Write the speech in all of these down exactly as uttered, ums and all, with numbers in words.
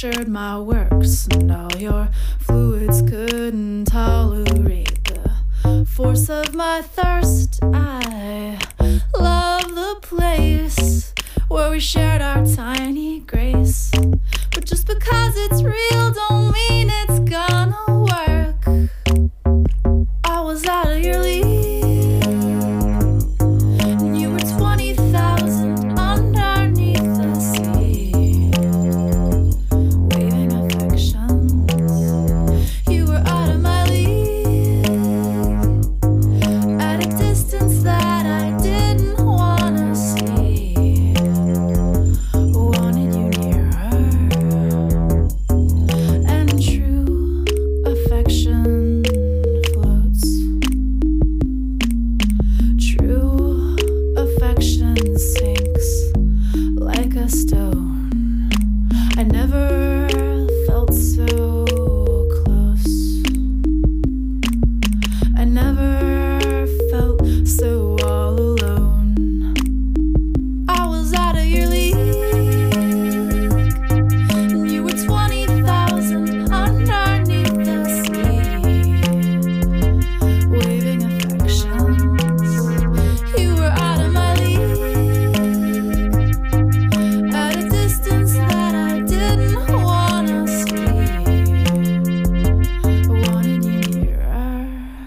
punctured my works, and all your fluids couldn't tolerate the force of my thirst. I love the place where we shared our tiny grace, but just because it's real don't mean it's gonna work. I was out of your league, and you were twenty thousand underneath the sea, waving affections. You were out of my league, at a distance that I didn't wanna see. Wanted you nearer, and true affection floats. True affection sinks like a stone. I never felt so close. I never felt so all alone. I was out of your league, and you were twenty thousand underneath the sea, waving affections. You were out of my league, at a distance that I didn't wanna see. I wanted you nearer.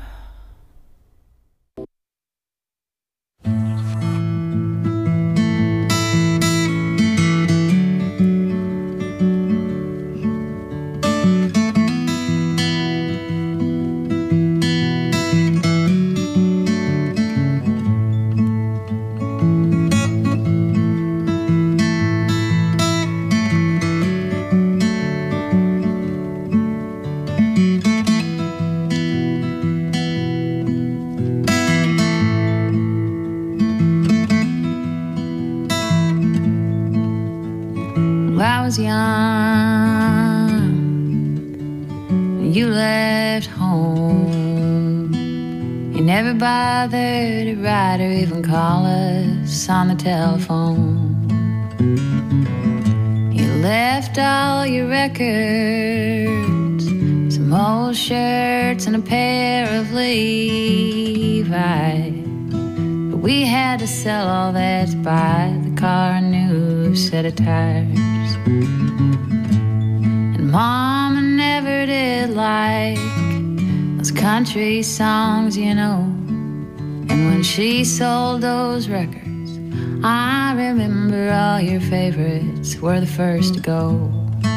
Well, I was young when you left home. You never bothered to write or even call us on the telephone. You left all your records, some old shirts and a pair of Levi's. But we had to sell all that to buy the car a new set of tires. And Mama never did like those country songs, you know. And when she sold those records, I remember all your favorites were the first to go.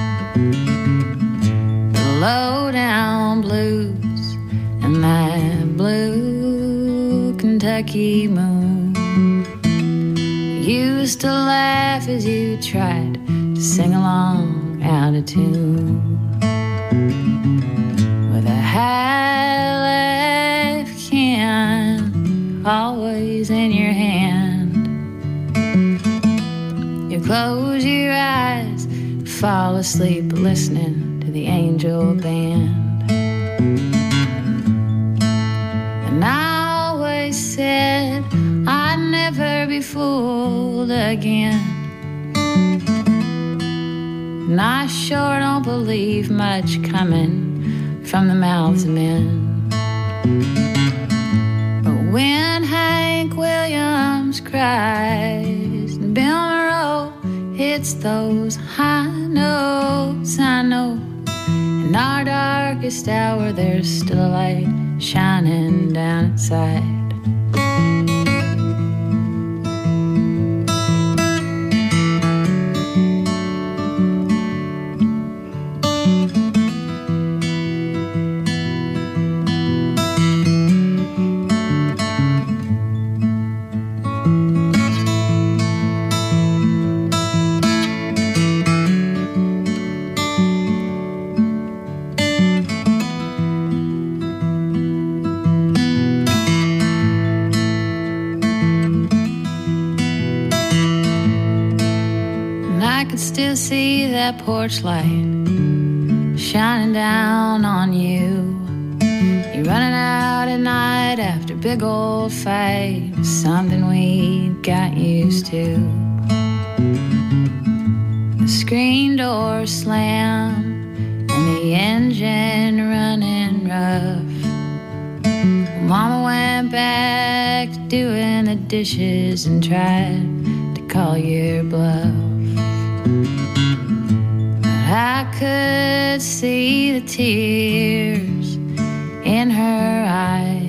The low-down blues and that blue Kentucky moon. You used to laugh as you tried to sing along out of tune, with a high-life can always in your hand. You close your eyes, fall asleep listening to the Angel Band. And I always said I'd never be fooled again. And I sure don't believe much coming from the mouths of men. But when Hank Williams cries and Bill Monroe hits those high notes, I know in our darkest hour there's still a light shining down inside. Still see that porch light shining down on you. You're running out at night after a big old fight, something we got used to. The screen door slam and the engine running rough. Mama went back to doing the dishes and tried to call your bluff. But I could see the tears in her eyes.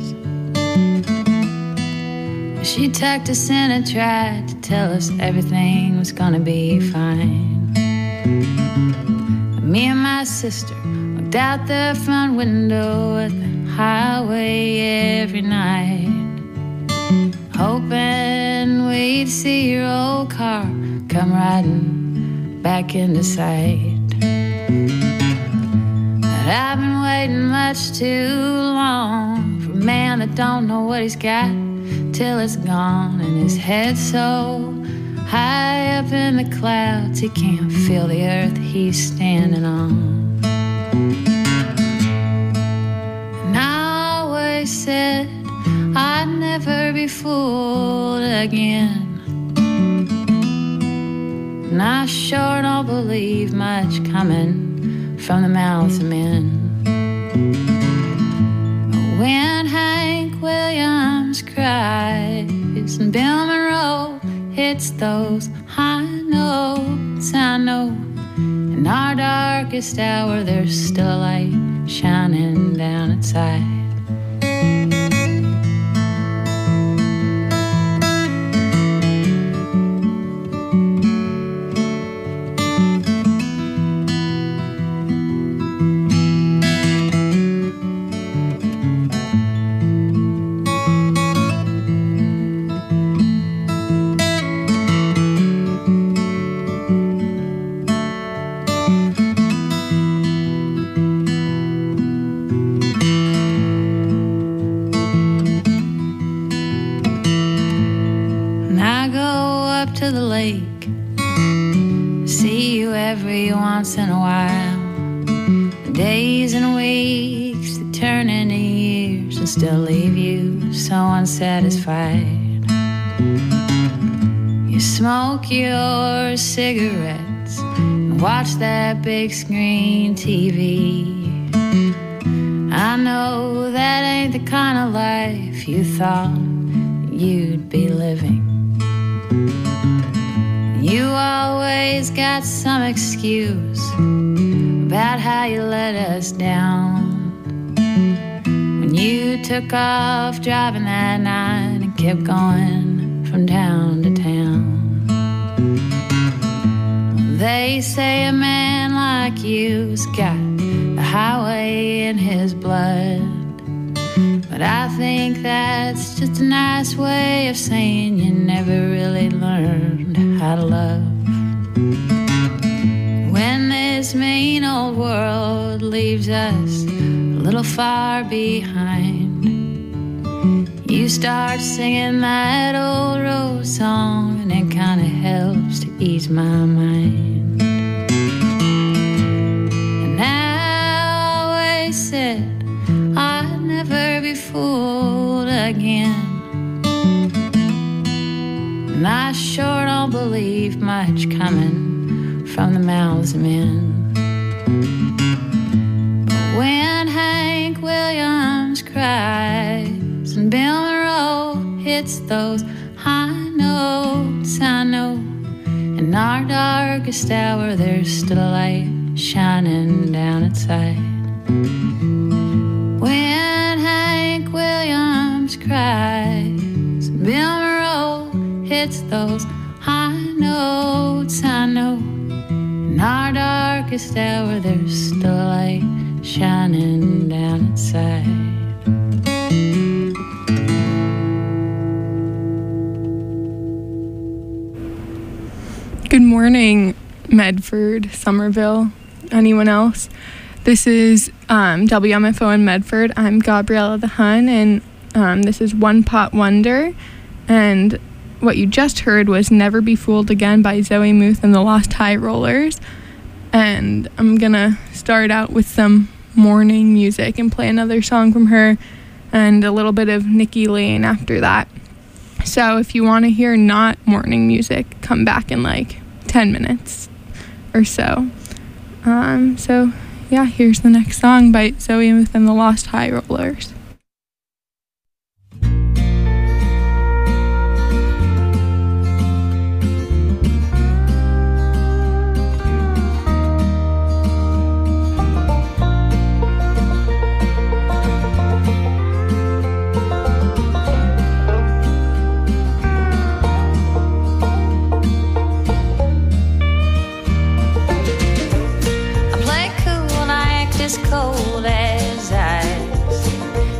She tucked us in and tried to tell us everything was gonna be fine. But me and my sister looked out the front window at the highway every night, hoping we'd see your old car come riding back into sight. But I've been waiting much too long for a man that don't know what he's got till it's gone, and his head's so high up in the clouds he can't feel the earth he's standing on. And I always said I'd never be fooled again, and I sure don't believe much coming from the mouths of men. But when Hank Williams cries and Bill Monroe hits those high notes, I know in our darkest hour there's still a light shining down inside. To the lake, see you every once in a while. Days and weeks that turn into years and still leave you so unsatisfied. You smoke your cigarettes and watch that big screen T V. I know that ain't the kind of life you thought you'd be living. You always got some excuse about how you let us down when you took off driving that night and kept going from town to town. They say a man like you's got the highway in his blood, but I think that's just a nice way of saying you never really learned how to love. When this mean old world leaves us a little far behind, you start singing that old road song and it kind of helps to ease my mind. And I always said I'd never be fooled again, and I sure don't believe much coming from the mouths of men. But when Hank Williams cries and Bill Monroe hits those high notes, I know in our darkest hour there's still a light shining down inside. When Hank Williams cries and Bill Monroe hits those high notes, I know in our darkest hour there's still a light shining down inside. Good morning, Medford, Somerville, anyone else? This is um, W M F O in Medford. I'm Gabriella the Hun, and um, this is One Pot Wonder. And what you just heard was Never Be Fooled Again by Zoe Muth and the Lost High Rollers. And I'm gonna start out with some morning music and play another song from her and a little bit of Nikki Lane after that. So if you want to hear not morning music, come back in like ten minutes. or so. Um, so, yeah, here's the next song by Zoe and Within the Lost High Rollers. As cold as ice,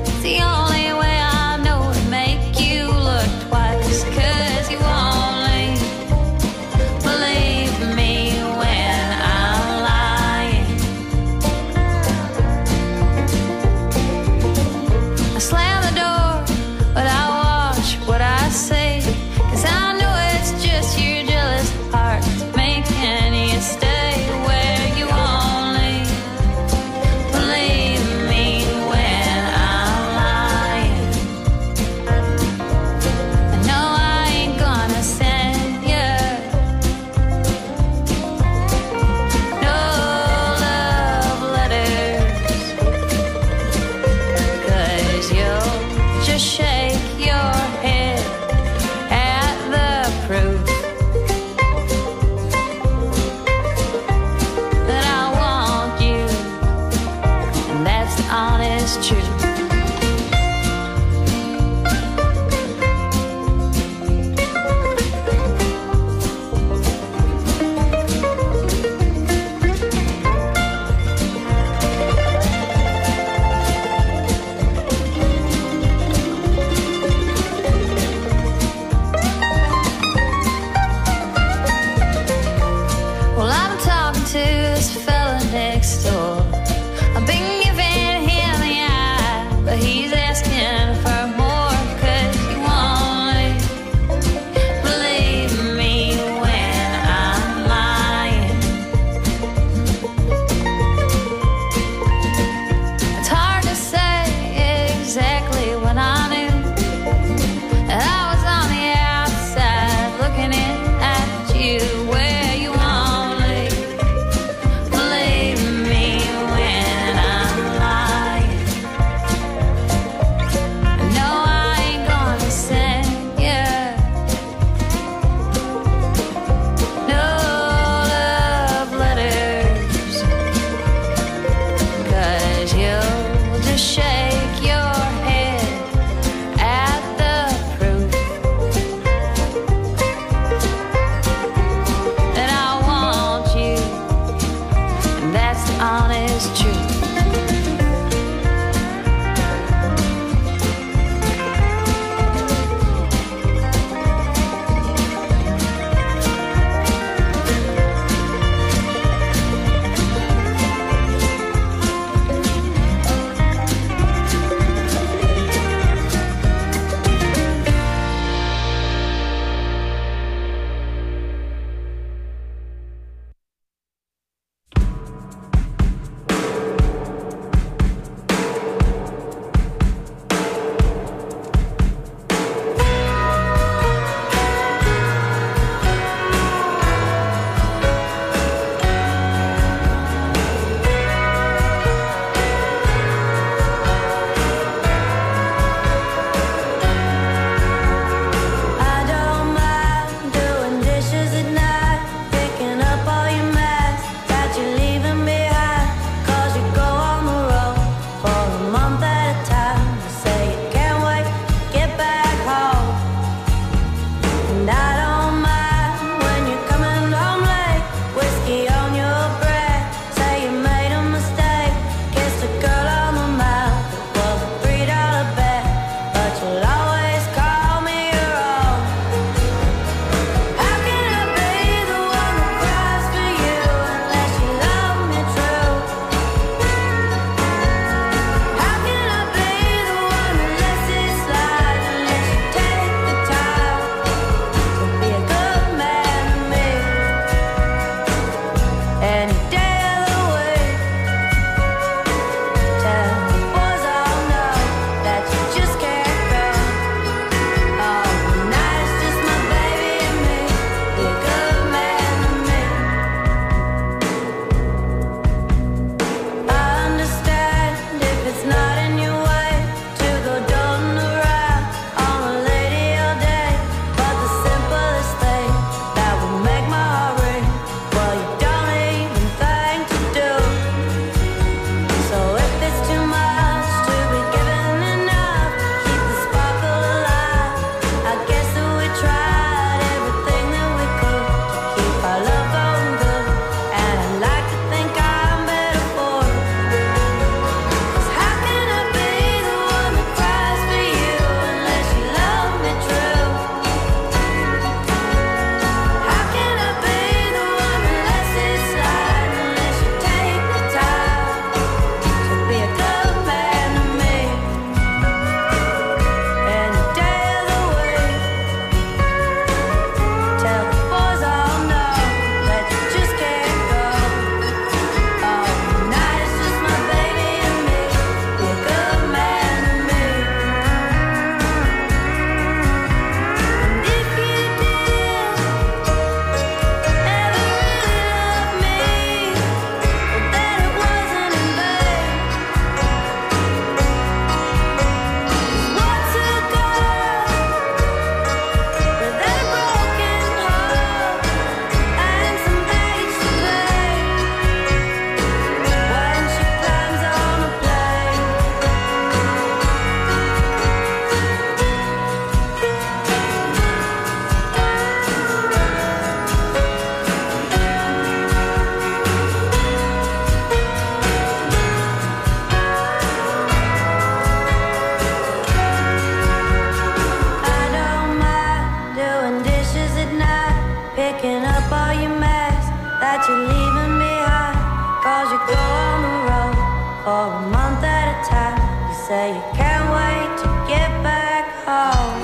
for a month at a time. You say you can't wait to get back home.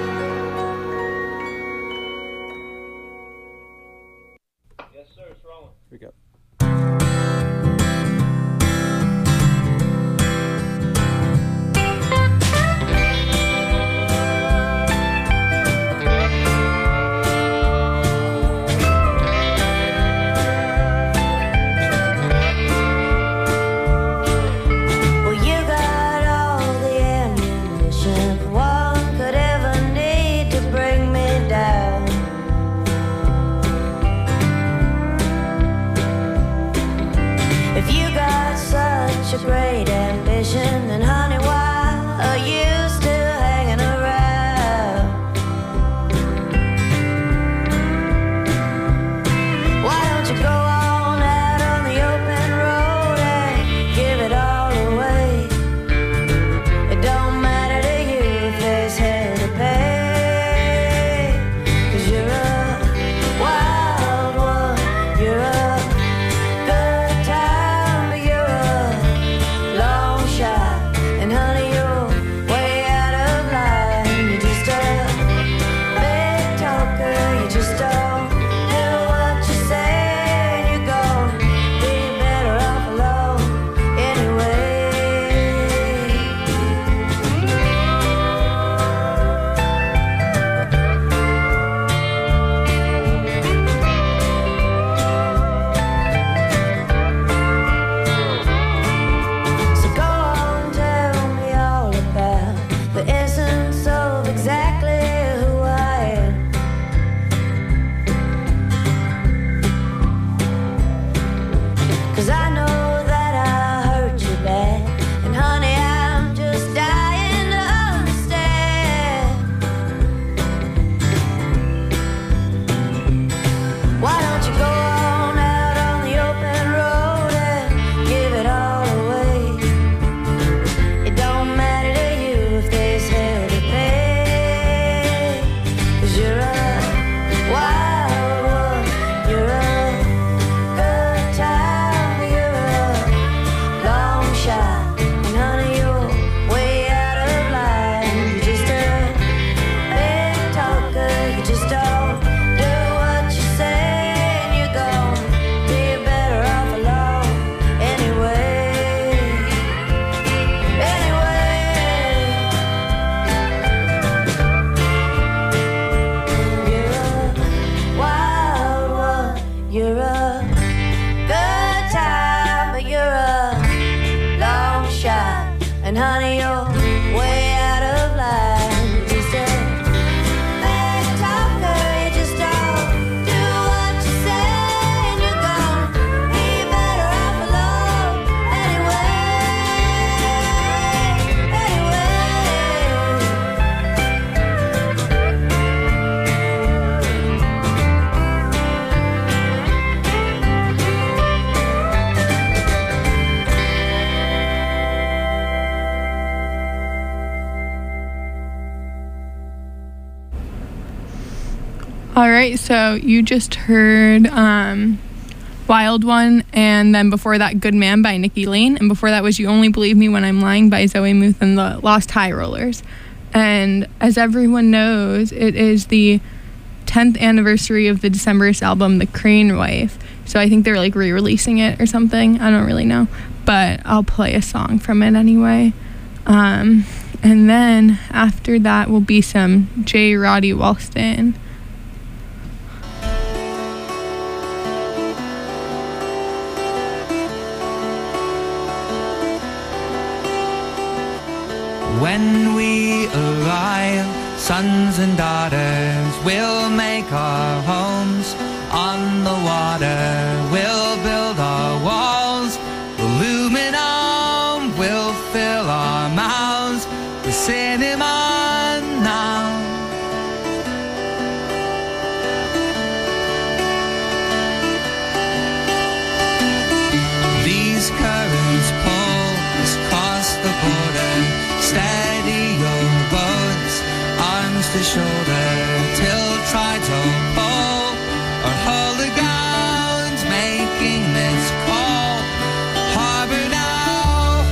Yes, sir, it's rolling. Here we go. Great ambition, and honey, why are you still hanging around? Why don't you go on out on the open road and give it all away? It don't matter to you if there's hell to pay, 'cause you're a wild one, you're a good time, but you're a long shot, and honey, you're way out of line. You're just a big talker, you just don't do what you say, and you're gonna be better off alone anyway. So go on, tell me all about the essence of exactly who I am. 'Cause I know that I hurt you bad, and honey, I'm just dying to understand. Why don't you go on out on the open road and give it all away? It don't matter to you if there's hell to pay, 'cause you're a wild one, you're a good time, but you're a long shot, and honey, you're way out of line. You're just a big talker, you just don't do what you say, and you're gonna be better off alone anyway. Anyway, you're a wild one, you're a good time, but you're a long shot, and honey, you're way out of line. You're just a big talker, you just don't do what you say, and you're gonna be better off alone anyway. Anyway. All right, so you just heard um, Wild One, and then before that, Good Man by Nikki Lane, and before that was You Only Believe Me When I'm Lying by Zoe Muth and the Lost High Rollers. And as everyone knows, it is the tenth anniversary of the Decemberist album, The Crane Wife. So I think they're like re-releasing it or something. I don't really know, but I'll play a song from it anyway. Um, and then after that will be some J. Roddy Walston. When we arrive, sons and daughters, we'll make our homes on the water. We'll build our walls, aluminum, we'll fill our mouths, the cinema now. These currents pull us across the border. Steady your boats, arms to shoulder, till tides will pull or hold the ground, making this call. Harbor now,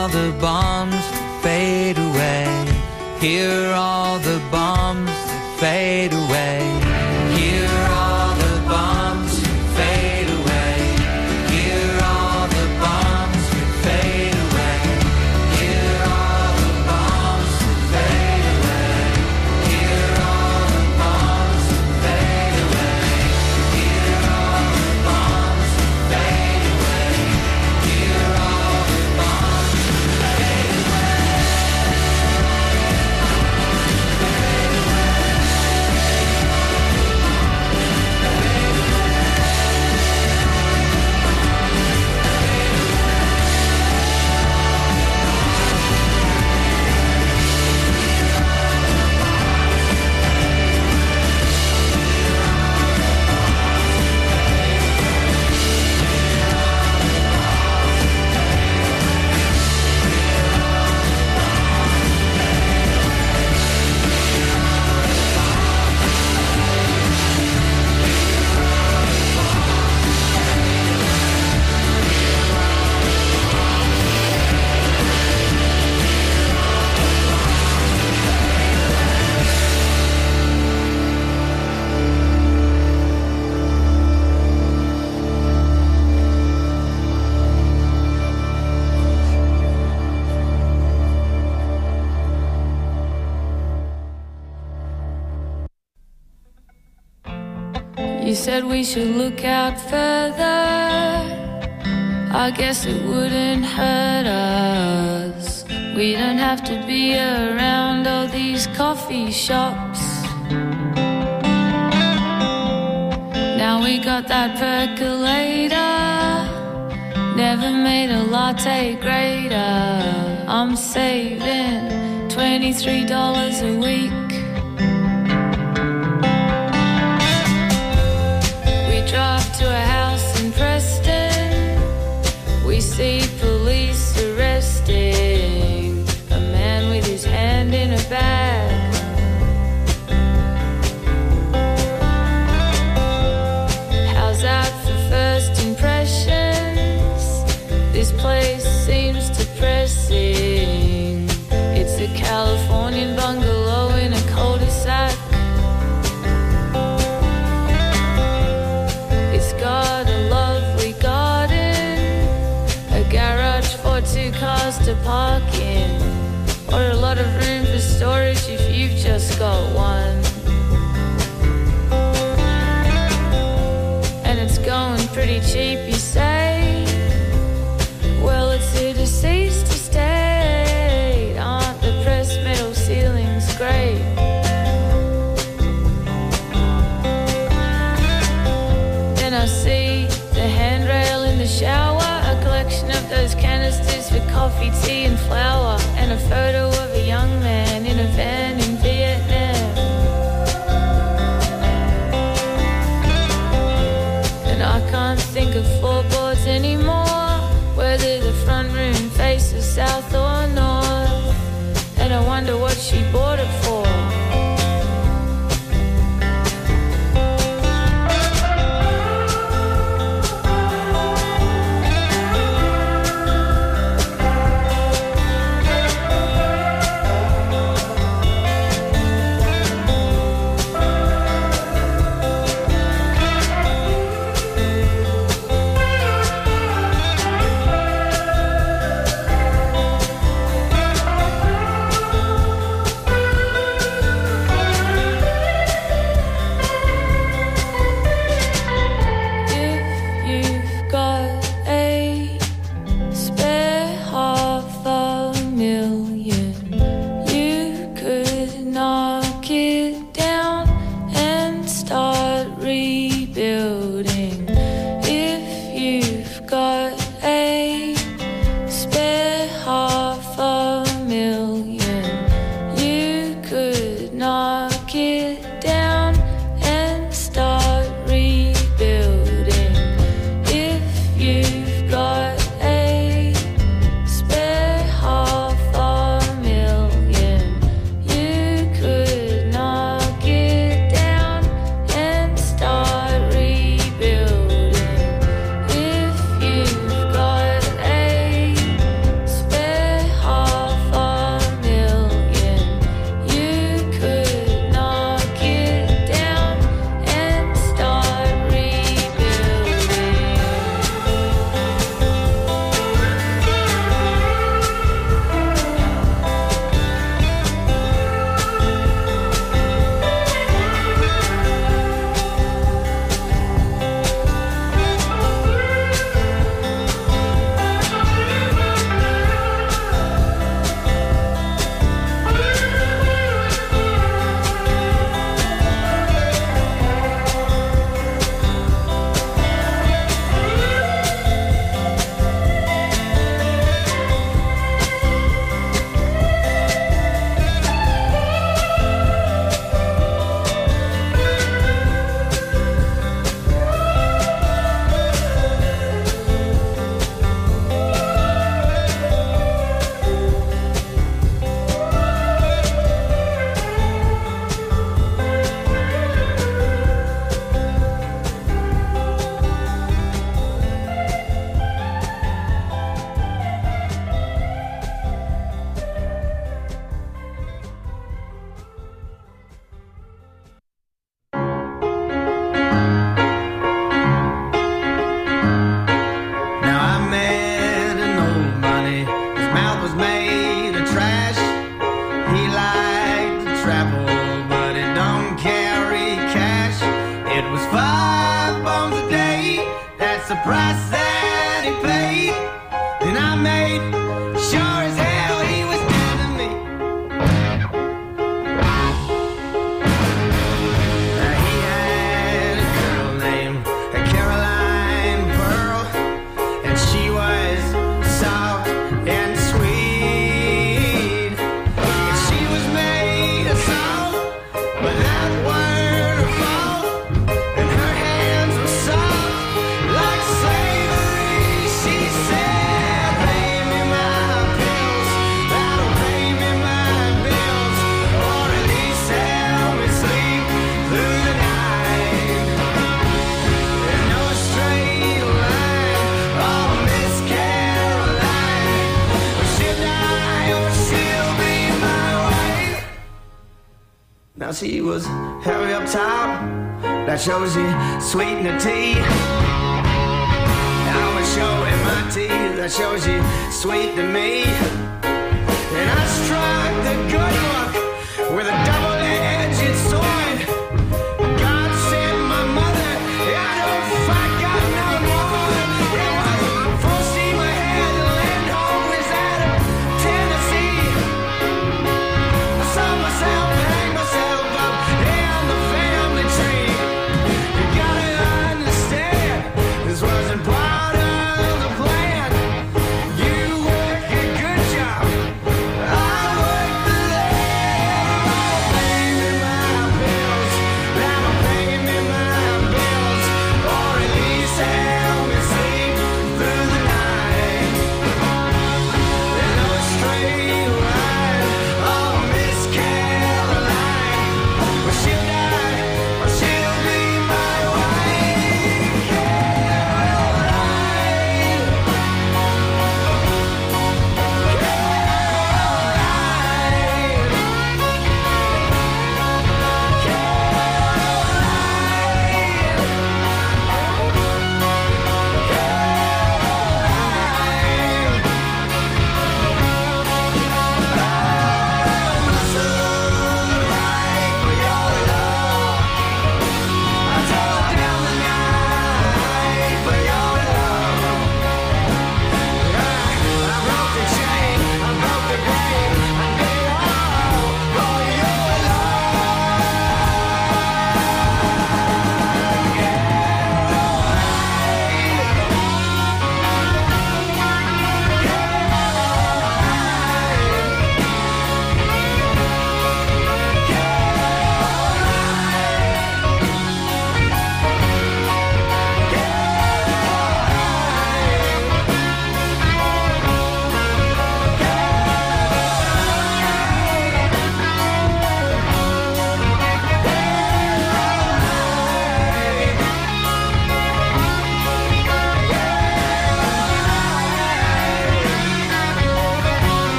all the bombs that fade away. Hear all the bombs that fade away. Hear all the bombs that fade away. Hear all the bombs that fade away. Hear all the bombs that fade away. Hear all the bombs that fade away. Hear all the bombs that fade away. Hear all the bombs that fade away. You said we should look out further. I guess it wouldn't hurt us. We don't have to be around all these coffee shops. Now we got that percolator. Never made a latte greater. I'm saving twenty-three dollars a week. Drive to a house in Preston. We see police arresting a man with his hand in a bag. How's that for first impressions? This place seems depressing. It's a Californian bungalow in a cul-de-sac. Got a lovely garden, a garage for two cars to park in, or a lot of room for storage if you've just got one. And it's going pretty cheap, you say? Well, it's a deceased estate. Aren't the pressed metal ceilings great? I see the handrail in the shower, a collection of those canisters for coffee, tea and flour, and a photo of a young man in a van in Vietnam. And I can't think of floorboards anymore, whether the front room faces south or north. And I wonder what she bought it for. mouth was made of trash. He liked to travel, but it don't carry cash. It was five bones a day, that's the price that he paid. And I made sure as hell he was dead to me. Uh, he had a girl named Caroline Pearl, and she was soft and sweet. And she was made of salt, but that weren't her fault. And her hands were soft like slavery. She said, pay me my pills, that'll pay me my bills, or at least help me sleep through the night. There's no straight line, oh Miss Caroline, she'll die or she'll be my wife. Now she was hairy up top, that shows you sweet in the tea. I was showing my teeth, that shows you sweet to me. And I struck the good luck with a double-edged sword. God sent my mother out of fight, got no more. It was full steam ahead, the land home was out of Tennessee. I saw myself hang myself up in the family tree. You gotta understand, this wasn't part of the plan. You work a good job,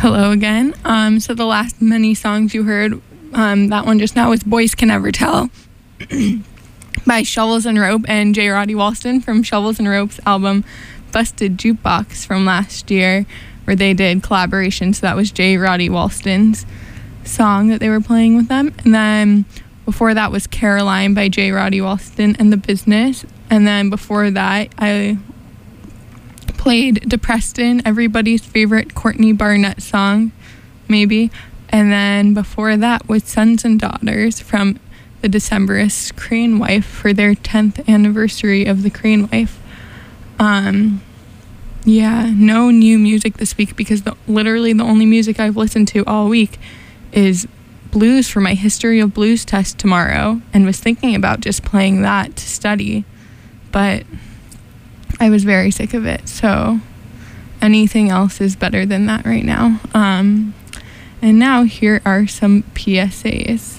Hello again. Um, so the last many songs you heard, um, that one just now was Boys Can Never Tell by Shovels and Rope and J. Roddy Walston from Shovels and Rope's album Busted Jukebox from last year, where they did collaboration. So that was J. Roddy Walston's song that they were playing with them. And then before that was Caroline by J. Roddy Walston and The Business. And then before that, I played Depreston, everybody's favorite Courtney Barnett song, maybe. And then before that was Sons and Daughters from the Decemberists Crane Wife for their tenth anniversary of the Crane Wife. Um, yeah, no new music this week because the, literally the only music I've listened to all week is blues for my History of Blues test tomorrow, and was thinking about just playing that to study, but I was very sick of it, so anything else is better than that right now. Um, and now here are some P S As.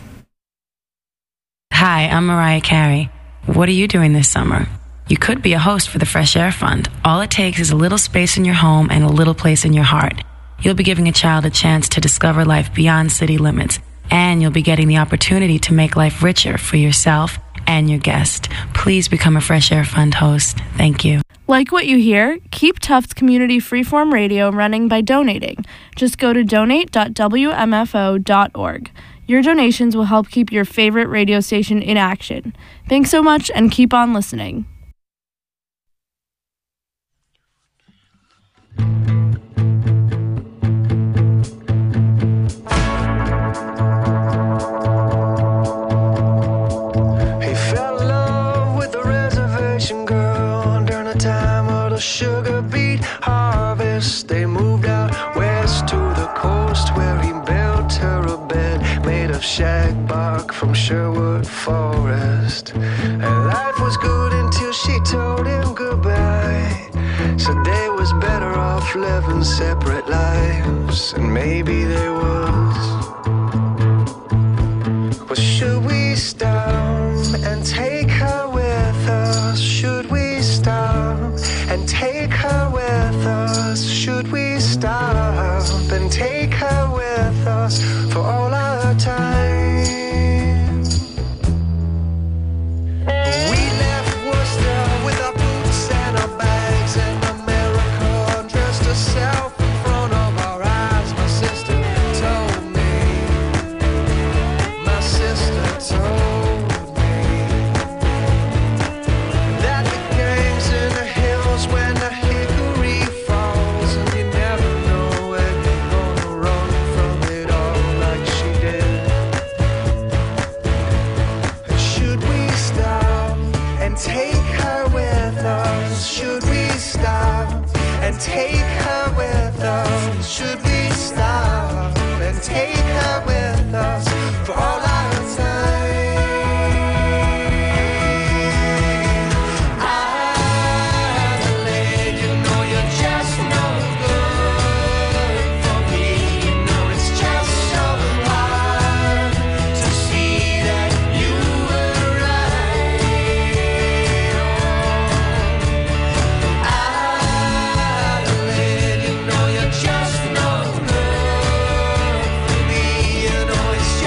Hi, I'm Mariah Carey. What are you doing this summer? You could be a host for the Fresh Air Fund. All it takes is a little space in your home and a little place in your heart. You'll be giving a child a chance to discover life beyond city limits, and you'll be getting the opportunity to make life richer for yourself and your guest. Please become a Fresh Air Fund host. Thank you. Like what you hear? Keep Tufts Community Freeform Radio running by donating. Just go to donate dot w m f o dot org. Your donations will help keep your favorite radio station in action. Thanks so much, and keep on listening. Sugar beet harvest. They moved out west to the coast where he built her a bed made of shag bark from Sherwood Forest. And life was good until she told him goodbye. So they was better off living separate lives, and maybe they was. Well, should we stop and take her with us? Should we stop and take her with us? Should we stop and take her with us for all our time? We left Worcester with our boots and our bags, and America dressed herself in front of our eyes. My sister told me, my sister told me that the gangs in the hills when the hickory falls, and you never know when you're gonna run from it all like she did. And should we stop and take her with us? Should we stop and take her with us? Should we stop and take her with us for all our time? Just no good for me, you know it's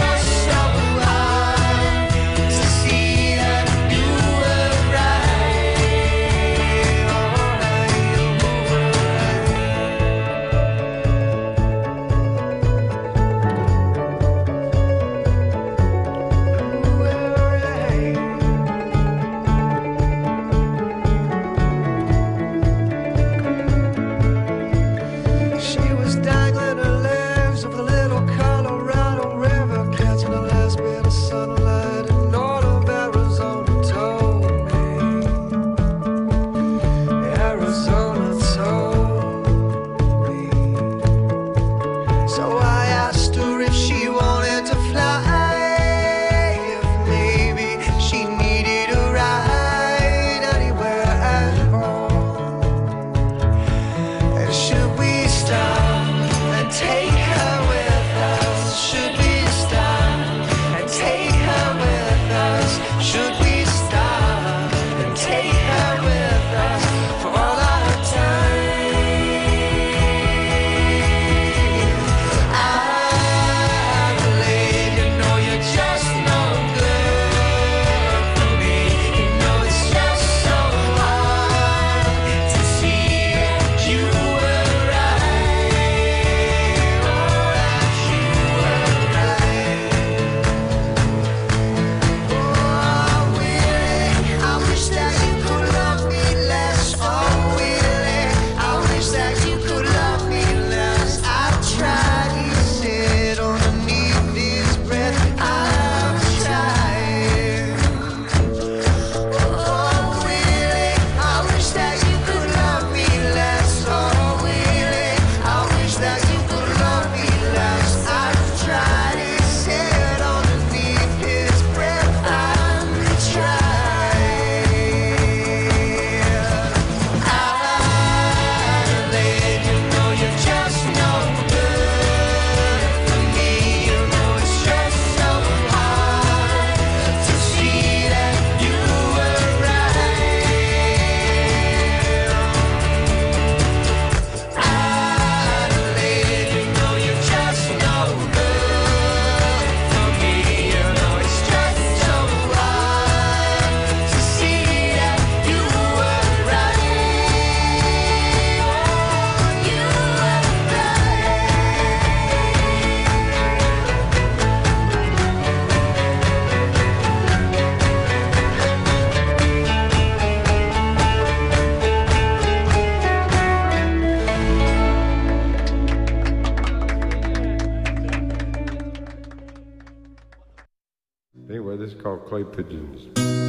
Anyway, this is called Clay Pigeons.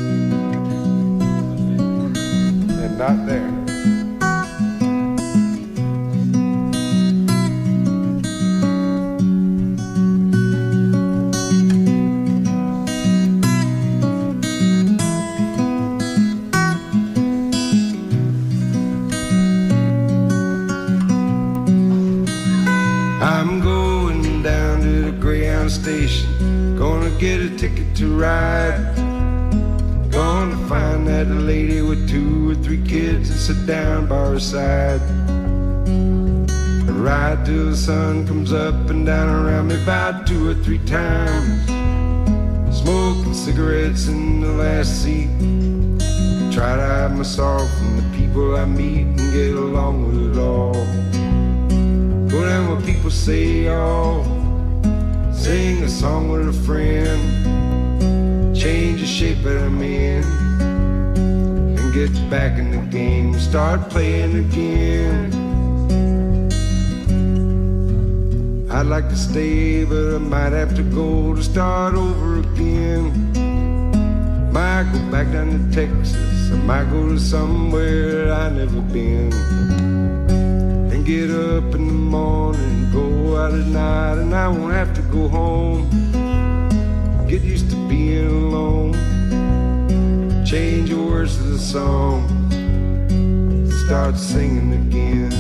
And not there. I'm going down to the Greyhound station, gonna get a ticket to ride. Gonna find that lady with two or three kids and sit down by her side. And ride till the sun comes up and down around me about two or three times. Smoking cigarettes in the last seat. Try to hide my sorrow from the people I meet and get along with it all. Go down where people say, oh, sing a song with a friend, change the shape that I'm in, and get back in the game, start playing again. I'd like to stay, but I might have to go to start over again. Might go back down to Texas, I might go to somewhere I never been. Get up in the morning, go out at night, and I won't have to go home. Get used to being alone, change the words to the song, start singing again.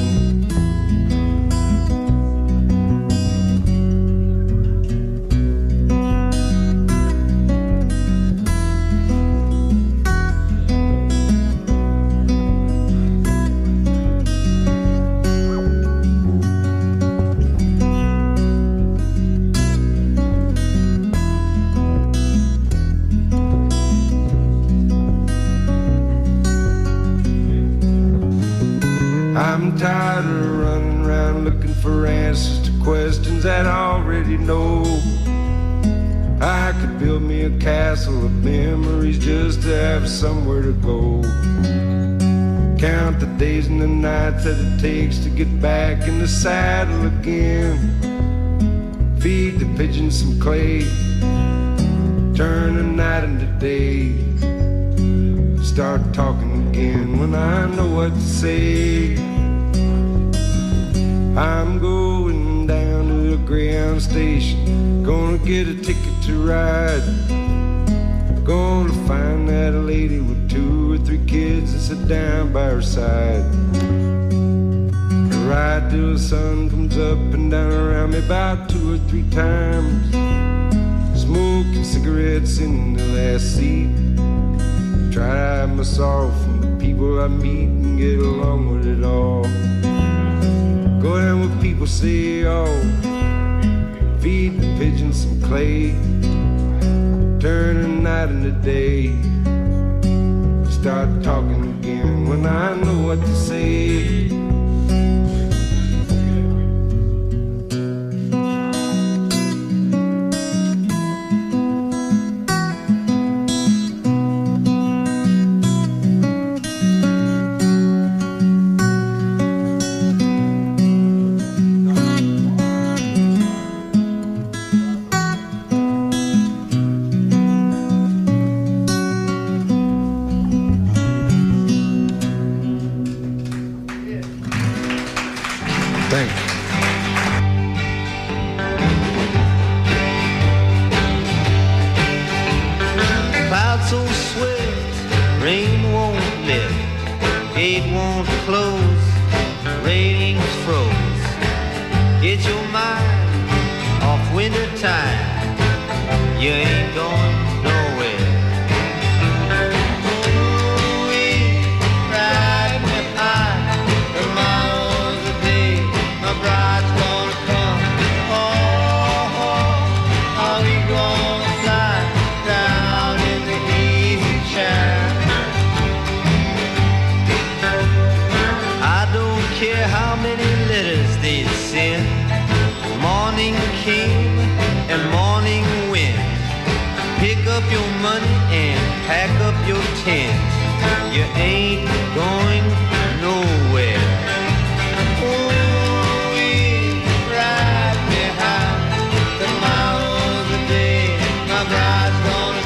I'm tired of running around looking for answers to questions that I already know. I could build me a castle of memories just to have somewhere to go. Count the days and the nights that it takes to get back in the saddle again. Feed the pigeons some clay, turn the night into day. Start talking again when I know what to say. I'm going down to the Greyhound station, gonna get a ticket to ride. Gonna find that lady with two or three kids and sit down by her side. Ride till the sun comes up and down around me about two or three times. Smoking cigarettes in the last seat. Try to hide my sorrow from the people I meet and get along with it all. Go down where people say, oh, feed the pigeons some clay, turn the night into day, start talking again when I know what to say. Tomorrow's the day my bride's gonna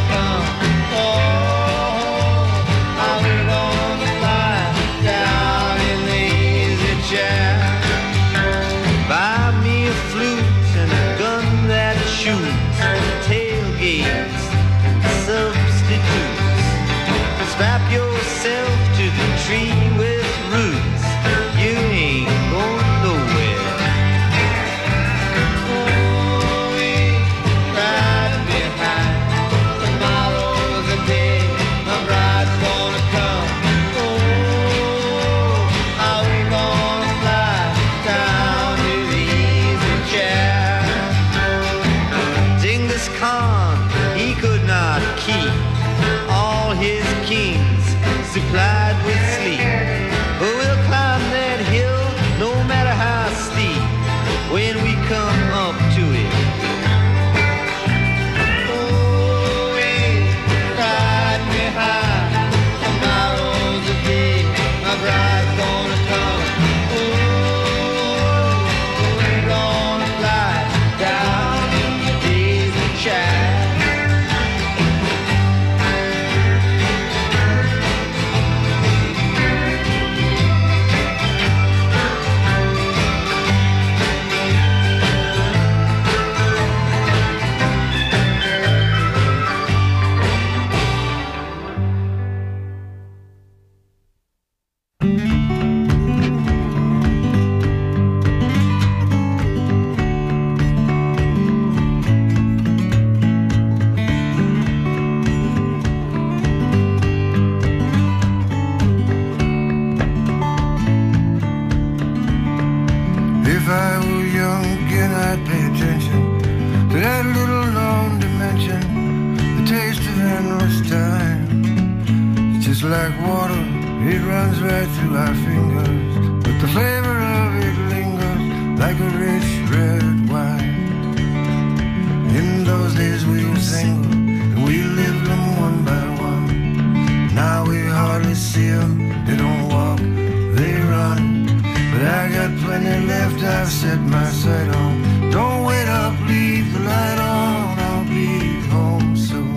destination, the taste of endless time. It's just like water, it runs right through our fingers, but the flavor of it lingers like a rich red wine. In those days we were single, and we lived them one by one. Now we hardly see them, they don't walk, they run. But I got plenty left, I've set my sight on. Don't wait up, leave the light on, I'll be home soon.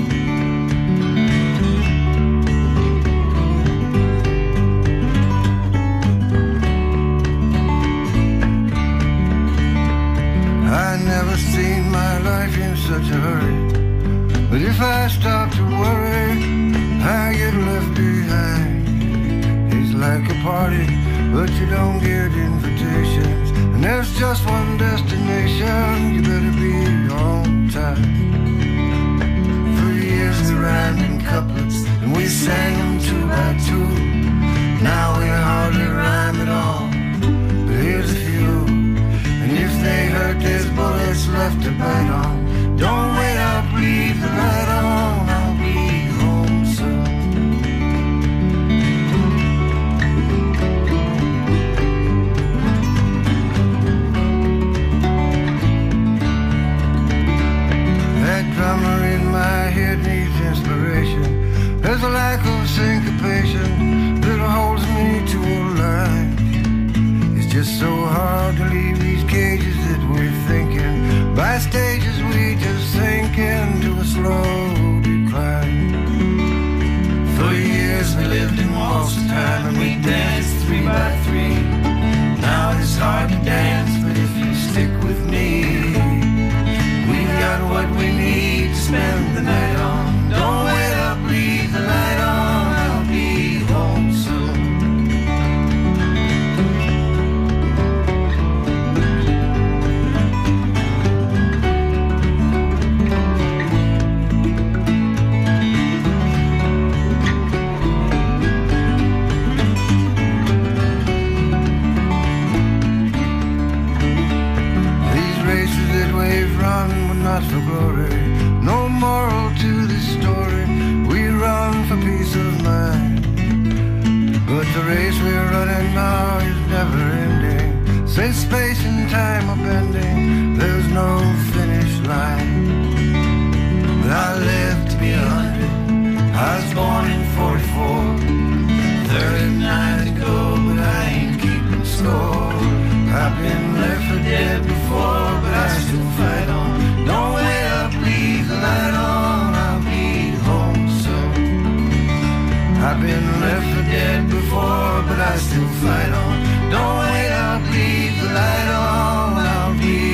I never seen my life in such a hurry, but if I start to worry, I get left behind. It's like a party, but you don't get invitations, and there's just one destination, you better be on time. For years we rhymed in couplets, and we sang them two by two. Now we hardly rhyme at all, but here's a few. And if they hurt, there's bullets left to bite on. Don't wait up, leave the light on, I'll be home soon. That drummer in my head needs inspiration. There's a lack of syncopation that holds me to a line. It's just so hard to leave these cages that we're thinking. By stages we just sink into a slow decline. For years we lived in waltz time, and we danced three by three. Now it's hard to dance, but if you stick with me, we got what we need to spend the night on. Don't wait up, leave the light on, I'll be home soon. Not for glory, no moral to this story. We run for peace of mind, but the race we're running now is never ending. Since space and time are bending, there's no finish line. But I lived to be a hundred, I was born in forty-four. Thirty-nine to go, but I ain't keeping score. I've been left for dead before, but I still fight on. Don't wait up, leave the light on, I'll be home soon. I've been left for dead before, but I still fight on. Don't wait up, leave the light on, I'll be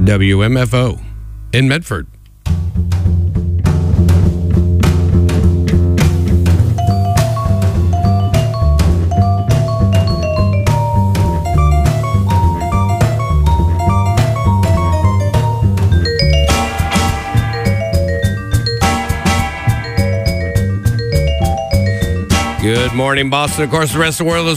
W M F O in Medford. Good morning, Boston. Of course, the rest of the world is